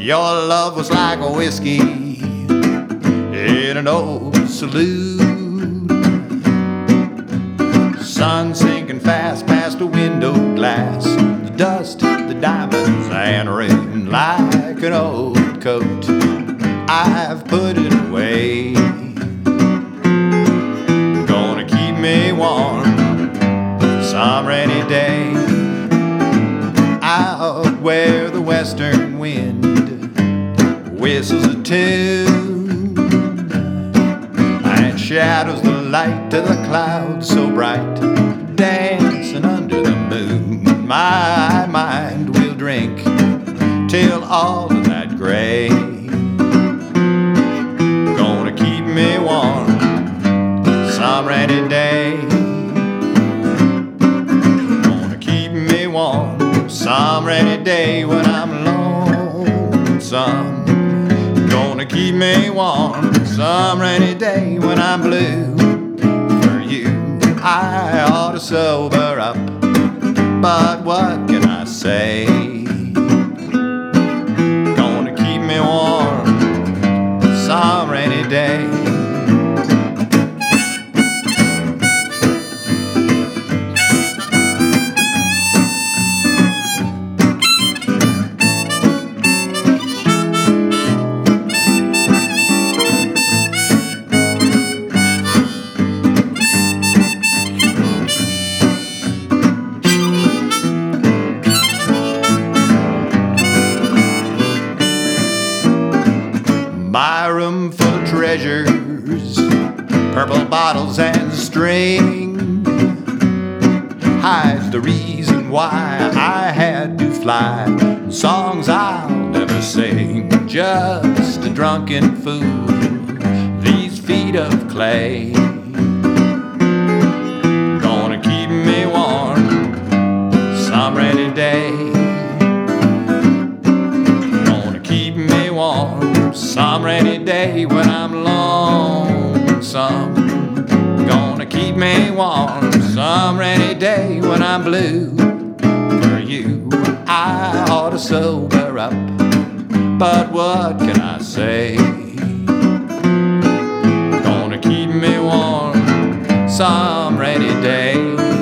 Your love was like a whiskey in an old saloon. Sun sinking fast past the window glass, the dust, the diamonds, and rain like an old coat. I've put it away, gonna keep me warm some rainy day, out where the western wind whistles a tune and shadows the light to the clouds so bright, dancing under the moon. My mind will drink till all of that gray, gonna keep me warm some rainy day, gonna keep me warm some rainy day when I'm lonesome, gonna keep me warm some rainy day when I'm blue. For you I ought to sober up, but what can I say? Gonna keep me warm some rainy day. My room full of treasures, purple bottles and string, hides the reason why I had to fly. Songs I'll never sing, just a drunken fool, these feet of clay. Gonna keep me warm some rainy day, gonna keep me warm some rainy day when I'm lonesome, gonna keep me warm some rainy day when I'm blue. For you I ought to sober up, but what can I say? Gonna keep me warm some rainy day.